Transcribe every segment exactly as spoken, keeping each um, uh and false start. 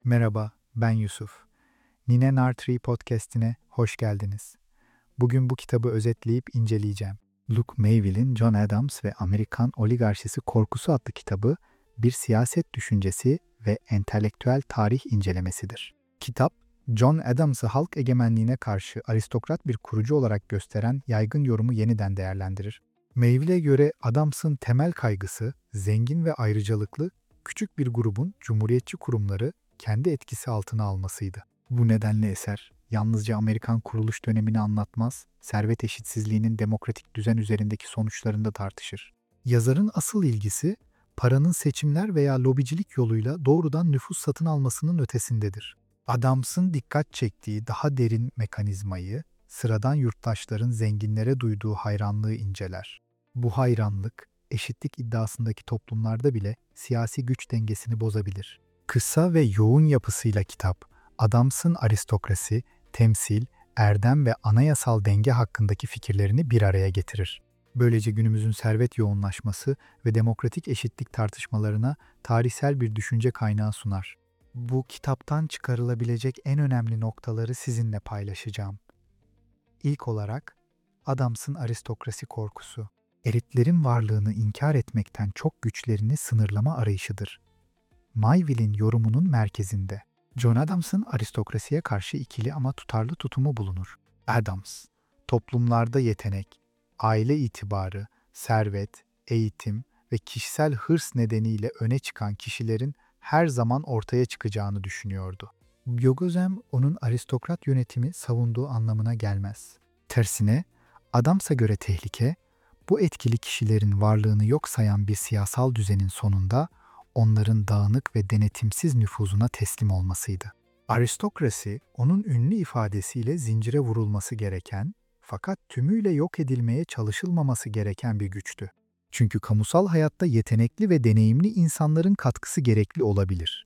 Merhaba, ben Yusuf. Nine Nartree podcast'ine hoş geldiniz. Bugün bu kitabı özetleyip inceleyeceğim. Luke Mayville'in John Adams ve Amerikan Oligarşisi Korkusu adlı kitabı bir siyaset düşüncesi ve entelektüel tarih incelemesidir. Kitap, John Adams'ı halk egemenliğine karşı aristokrat bir kurucu olarak gösteren yaygın yorumu yeniden değerlendirir. Mayville'e göre Adams'ın temel kaygısı zengin ve ayrıcalıklı küçük bir grubun cumhuriyetçi kurumları kendi etkisi altına almasıydı. Bu nedenle eser yalnızca Amerikan kuruluş dönemini anlatmaz, servet eşitsizliğinin demokratik düzen üzerindeki sonuçlarını da tartışır. Yazarın asıl ilgisi paranın seçimler veya lobicilik yoluyla doğrudan nüfus satın almasının ötesindedir. Adams'ın dikkat çektiği daha derin mekanizmayı, sıradan yurttaşların zenginlere duyduğu hayranlığı inceler. Bu hayranlık, eşitlik iddiasındaki toplumlarda bile siyasi güç dengesini bozabilir. Kısa ve yoğun yapısıyla kitap, Adams'ın aristokrasi, temsil, erdem ve anayasal denge hakkındaki fikirlerini bir araya getirir. Böylece günümüzün servet yoğunlaşması ve demokratik eşitlik tartışmalarına tarihsel bir düşünce kaynağı sunar. Bu kitaptan çıkarılabilecek en önemli noktaları sizinle paylaşacağım. İlk olarak, Adams'ın aristokrasi korkusu, elitlerin varlığını inkar etmekten çok güçlerini sınırlama arayışıdır. Mayville'in yorumunun merkezinde. John Adams'ın aristokrasiye karşı ikili ama tutarlı tutumu bulunur. Adams, toplumlarda yetenek, aile itibarı, servet, eğitim ve kişisel hırs nedeniyle öne çıkan kişilerin her zaman ortaya çıkacağını düşünüyordu. Bu gözlem onun aristokrat yönetimi savunduğu anlamına gelmez. Tersine, Adams'a göre tehlike, bu etkili kişilerin varlığını yok sayan bir siyasal düzenin sonunda onların dağınık ve denetimsiz nüfuzuna teslim olmasıydı. Aristokrasi, onun ünlü ifadesiyle zincire vurulması gereken, fakat tümüyle yok edilmeye çalışılmaması gereken bir güçtü. Çünkü kamusal hayatta yetenekli ve deneyimli insanların katkısı gerekli olabilir.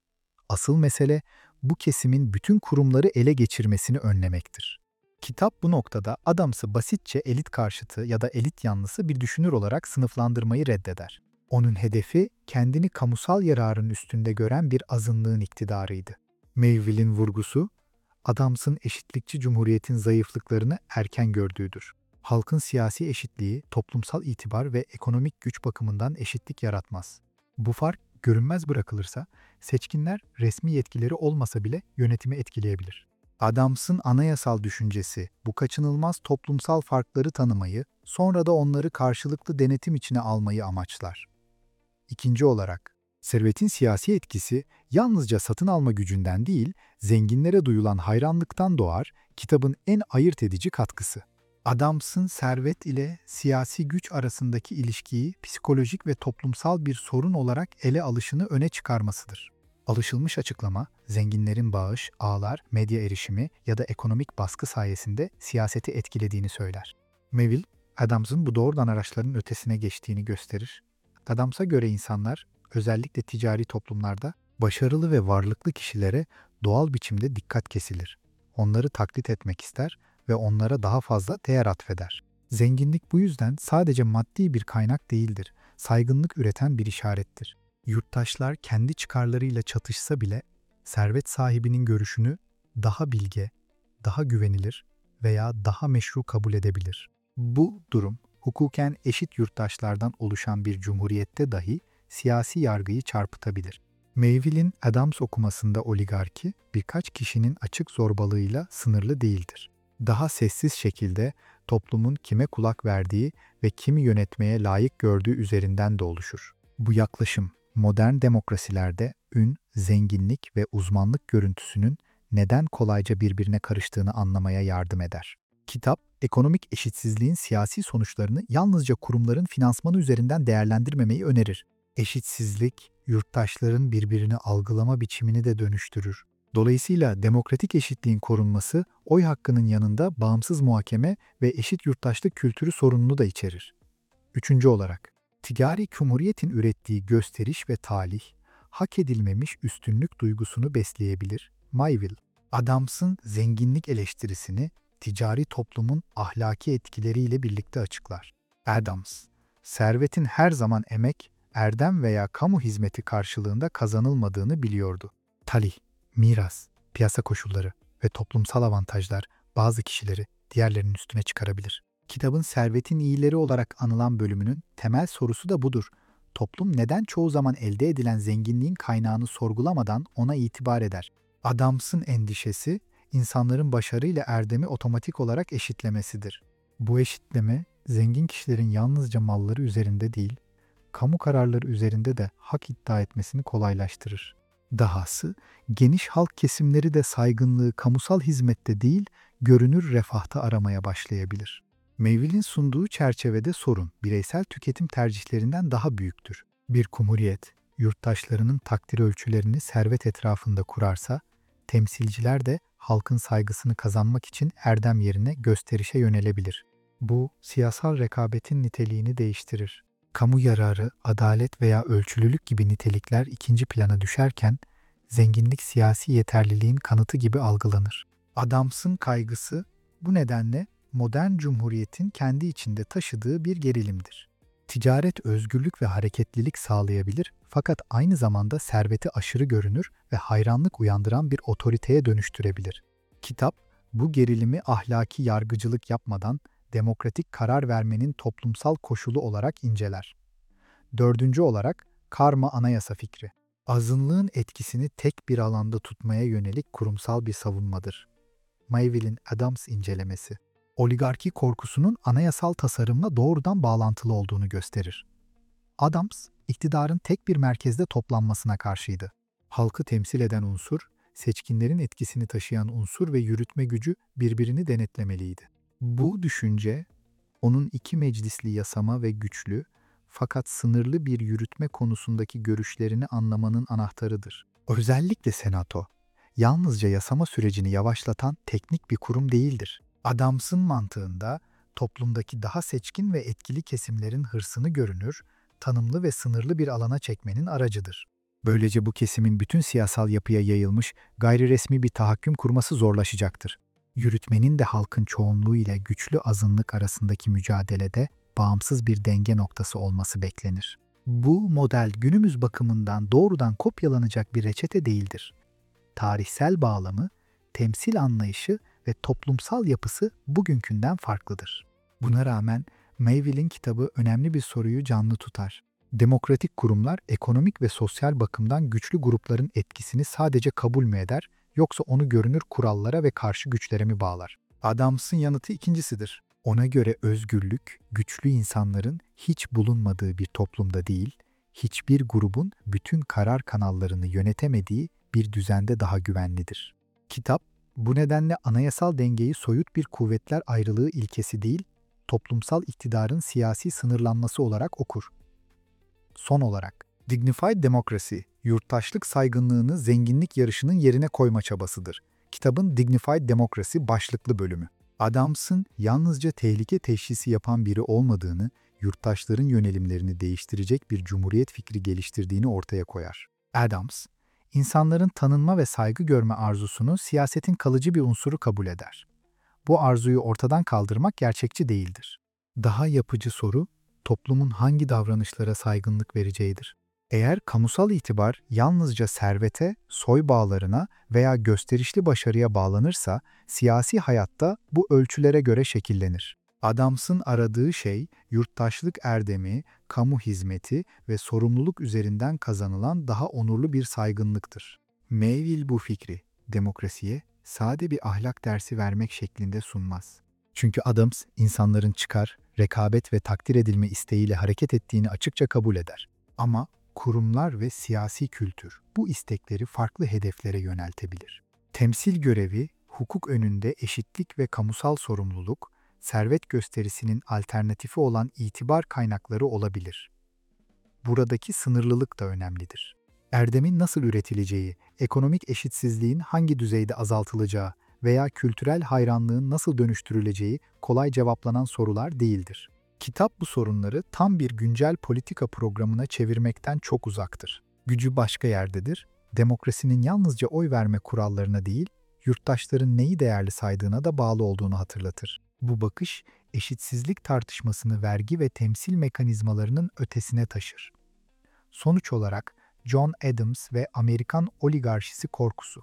Asıl mesele, bu kesimin bütün kurumları ele geçirmesini önlemektir. Kitap bu noktada Adams'ı basitçe elit karşıtı ya da elit yanlısı bir düşünür olarak sınıflandırmayı reddeder. Onun hedefi kendini kamusal yararın üstünde gören bir azınlığın iktidarıydı. Mayville'in vurgusu, Adams'ın eşitlikçi cumhuriyetin zayıflıklarını erken gördüğüdür. Halkın siyasi eşitliği, toplumsal itibar ve ekonomik güç bakımından eşitlik yaratmaz. Bu fark görünmez bırakılırsa, seçkinler resmi yetkileri olmasa bile yönetimi etkileyebilir. Adams'ın anayasal düşüncesi, bu kaçınılmaz toplumsal farkları tanımayı, sonra da onları karşılıklı denetim içine almayı amaçlar. İkinci olarak, servetin siyasi etkisi yalnızca satın alma gücünden değil, zenginlere duyulan hayranlıktan doğar, kitabın en ayırt edici katkısı. Adams'ın servet ile siyasi güç arasındaki ilişkiyi psikolojik ve toplumsal bir sorun olarak ele alışını öne çıkarmasıdır. Alışılmış açıklama, zenginlerin bağış, ağlar, medya erişimi ya da ekonomik baskı sayesinde siyaseti etkilediğini söyler. Mayville, Adams'ın bu doğrudan araçların ötesine geçtiğini gösterir. Adams'a göre insanlar, özellikle ticari toplumlarda, başarılı ve varlıklı kişilere doğal biçimde dikkat kesilir. Onları taklit etmek ister ve onlara daha fazla değer atfeder. Zenginlik bu yüzden sadece maddi bir kaynak değildir, saygınlık üreten bir işarettir. Yurttaşlar kendi çıkarlarıyla çatışsa bile, servet sahibinin görüşünü daha bilge, daha güvenilir veya daha meşru kabul edebilir. Bu durum, hukuken eşit yurttaşlardan oluşan bir cumhuriyette dahi siyasi yargıyı çarpıtabilir. Mayville'in Adams okumasında oligarki, birkaç kişinin açık zorbalığıyla sınırlı değildir. Daha sessiz şekilde toplumun kime kulak verdiği ve kimi yönetmeye layık gördüğü üzerinden de oluşur. Bu yaklaşım, modern demokrasilerde ün, zenginlik ve uzmanlık görüntüsünün neden kolayca birbirine karıştığını anlamaya yardım eder. Kitap, ekonomik eşitsizliğin siyasi sonuçlarını yalnızca kurumların finansmanı üzerinden değerlendirmemeyi önerir. Eşitsizlik, yurttaşların birbirini algılama biçimini de dönüştürür. Dolayısıyla demokratik eşitliğin korunması, oy hakkının yanında bağımsız muhakeme ve eşit yurttaşlık kültürü sorununu da içerir. Üçüncü olarak, ticari cumhuriyetin ürettiği gösteriş ve talih, hak edilmemiş üstünlük duygusunu besleyebilir. Mayville, Adams'ın zenginlik eleştirisini ticari toplumun ahlaki etkileriyle birlikte açıklar. Adams, servetin her zaman emek, erdem veya kamu hizmeti karşılığında kazanılmadığını biliyordu. Talih, Miras, piyasa koşulları ve toplumsal avantajlar bazı kişileri diğerlerinin üstüne çıkarabilir. Kitabın servetin iyileri olarak anılan bölümünün temel sorusu da budur. Toplum neden çoğu zaman elde edilen zenginliğin kaynağını sorgulamadan ona itibar eder? Adams'ın endişesi, insanların başarıyla erdemi otomatik olarak eşitlemesidir. Bu eşitleme, zengin kişilerin yalnızca malları üzerinde değil, kamu kararları üzerinde de hak iddia etmesini kolaylaştırır. Dahası, geniş halk kesimleri de saygınlığı kamusal hizmette değil, görünür refahta aramaya başlayabilir. Melville'in sunduğu çerçevede sorun, bireysel tüketim tercihlerinden daha büyüktür. Bir cumhuriyet, yurttaşlarının takdir ölçülerini servet etrafında kurarsa, temsilciler de halkın saygısını kazanmak için erdem yerine gösterişe yönelebilir. Bu, siyasal rekabetin niteliğini değiştirir. Kamu yararı, adalet veya ölçülülük gibi nitelikler ikinci plana düşerken, zenginlik siyasi yeterliliğin kanıtı gibi algılanır. Adams'ın kaygısı, bu nedenle modern cumhuriyetin kendi içinde taşıdığı bir gerilimdir. Ticaret özgürlük ve hareketlilik sağlayabilir fakat aynı zamanda serveti aşırı görünür ve hayranlık uyandıran bir otoriteye dönüştürebilir. Kitap, bu gerilimi ahlaki yargıcılık yapmadan demokratik karar vermenin toplumsal koşulu olarak inceler. Dördüncü olarak, karma anayasa fikri. Azınlığın etkisini tek bir alanda tutmaya yönelik kurumsal bir savunmadır. Melville'in Adams incelemesi, oligarki korkusunun anayasal tasarımla doğrudan bağlantılı olduğunu gösterir. Adams, iktidarın tek bir merkezde toplanmasına karşıydı. Halkı temsil eden unsur, seçkinlerin etkisini taşıyan unsur ve yürütme gücü birbirini denetlemeliydi. Bu düşünce, onun iki meclisli yasama ve güçlü, fakat sınırlı bir yürütme konusundaki görüşlerini anlamanın anahtarıdır. Özellikle Senato, yalnızca yasama sürecini yavaşlatan teknik bir kurum değildir. Adams'ın mantığında toplumdaki daha seçkin ve etkili kesimlerin hırsını görünür, tanımlı ve sınırlı bir alana çekmenin aracıdır. Böylece bu kesimin bütün siyasal yapıya yayılmış, gayri resmi bir tahakküm kurması zorlaşacaktır. Yürütmenin de halkın çoğunluğu ile güçlü azınlık arasındaki mücadelede bağımsız bir denge noktası olması beklenir. Bu model günümüz bakımından doğrudan kopyalanacak bir reçete değildir. Tarihsel bağlamı, temsil anlayışı ve toplumsal yapısı bugünkünden farklıdır. Buna rağmen Melville'in kitabı önemli bir soruyu canlı tutar. Demokratik kurumlar ekonomik ve sosyal bakımdan güçlü grupların etkisini sadece kabul mü eder, yoksa onu görünür kurallara ve karşı güçlere mi bağlar? Adams'ın yanıtı ikincisidir. Ona göre özgürlük, güçlü insanların hiç bulunmadığı bir toplumda değil, hiçbir grubun bütün karar kanallarını yönetemediği bir düzende daha güvenlidir. Kitap, bu nedenle anayasal dengeyi soyut bir kuvvetler ayrılığı ilkesi değil, toplumsal iktidarın siyasi sınırlanması olarak okur. Son olarak, Dignified Democracy, yurttaşlık saygınlığını zenginlik yarışının yerine koyma çabasıdır. Kitabın Dignified Democracy başlıklı bölümü. Adams'ın yalnızca tehlike teşhisi yapan biri olmadığını, yurttaşların yönelimlerini değiştirecek bir cumhuriyet fikri geliştirdiğini ortaya koyar. Adams, insanların tanınma ve saygı görme arzusunu siyasetin kalıcı bir unsuru kabul eder. Bu arzuyu ortadan kaldırmak gerçekçi değildir. Daha yapıcı soru, toplumun hangi davranışlara saygınlık vereceğidir. Eğer kamusal itibar yalnızca servete, soy bağlarına veya gösterişli başarıya bağlanırsa, siyasi hayatta bu ölçülere göre şekillenir. Adams'ın aradığı şey, yurttaşlık erdemi, kamu hizmeti ve sorumluluk üzerinden kazanılan daha onurlu bir saygınlıktır. Melville bu fikri, demokrasiye sade bir ahlak dersi vermek şeklinde sunmaz. Çünkü Adams, insanların çıkar, rekabet ve takdir edilme isteğiyle hareket ettiğini açıkça kabul eder. Ama kurumlar ve siyasi kültür bu istekleri farklı hedeflere yöneltebilir. Temsil görevi, hukuk önünde eşitlik ve kamusal sorumluluk, servet gösterisinin alternatifi olan itibar kaynakları olabilir. Buradaki sınırlılık da önemlidir. Erdemin nasıl üretileceği, ekonomik eşitsizliğin hangi düzeyde azaltılacağı veya kültürel hayranlığın nasıl dönüştürüleceği kolay cevaplanan sorular değildir. Kitap bu sorunları tam bir güncel politika programına çevirmekten çok uzaktır. Gücü başka yerdedir, demokrasinin yalnızca oy verme kurallarına değil, yurttaşların neyi değerli saydığına da bağlı olduğunu hatırlatır. Bu bakış, eşitsizlik tartışmasını vergi ve temsil mekanizmalarının ötesine taşır. Sonuç olarak, John Adams ve Amerikan oligarşisi korkusu.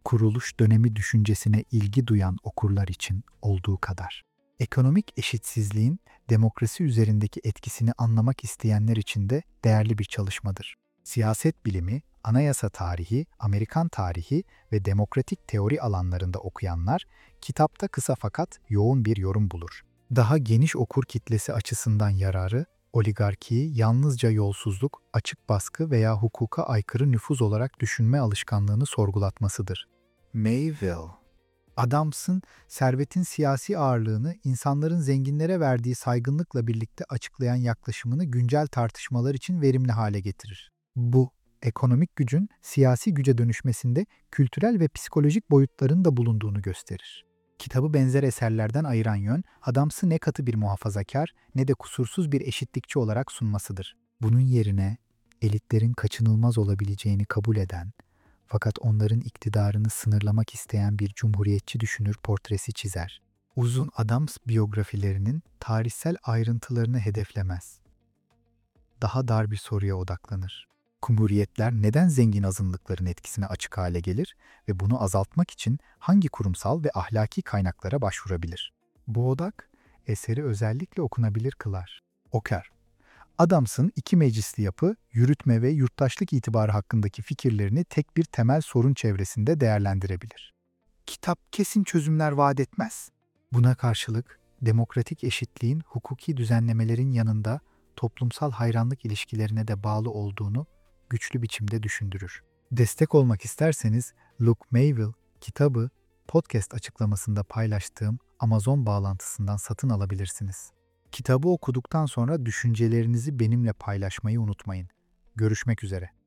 kuruluş dönemi düşüncesine ilgi duyan okurlar için olduğu kadar. Ekonomik eşitsizliğin demokrasi üzerindeki etkisini anlamak isteyenler için de değerli bir çalışmadır. Siyaset bilimi, anayasa tarihi, Amerikan tarihi ve demokratik teori alanlarında okuyanlar, kitapta kısa fakat yoğun bir yorum bulur. Daha geniş okur kitlesi açısından yararı, oligarkiyi yalnızca yolsuzluk, açık baskı veya hukuka aykırı nüfuz olarak düşünme alışkanlığını sorgulatmasıdır. Mayville, Adams'ın servetin siyasi ağırlığını insanların zenginlere verdiği saygınlıkla birlikte açıklayan yaklaşımını güncel tartışmalar için verimli hale getirir. Bu, ekonomik gücün siyasi güce dönüşmesinde kültürel ve psikolojik boyutların da bulunduğunu gösterir. Kitabı benzer eserlerden ayıran yön, Adams'ı ne katı bir muhafazakar ne de kusursuz bir eşitlikçi olarak sunmasıdır. Bunun yerine elitlerin kaçınılmaz olabileceğini kabul eden, fakat onların iktidarını sınırlamak isteyen bir cumhuriyetçi düşünür portresi çizer. Uzun Adams biyografilerinin tarihsel ayrıntılarını hedeflemez. Daha dar bir soruya odaklanır. Cumhuriyetler neden zengin azınlıkların etkisine açık hale gelir ve bunu azaltmak için hangi kurumsal ve ahlaki kaynaklara başvurabilir? Bu odak, eseri özellikle okunabilir kılar. Okar, Adams'ın iki meclisli yapı, yürütme ve yurttaşlık itibarı hakkındaki fikirlerini tek bir temel sorun çevresinde değerlendirebilir. Kitap kesin çözümler vaat etmez. Buna karşılık, demokratik eşitliğin hukuki düzenlemelerin yanında toplumsal hayranlık ilişkilerine de bağlı olduğunu güçlü biçimde düşündürür. Destek olmak isterseniz Luke Mayville kitabı podcast açıklamasında paylaştığım Amazon bağlantısından satın alabilirsiniz. Kitabı okuduktan sonra düşüncelerinizi benimle paylaşmayı unutmayın. Görüşmek üzere.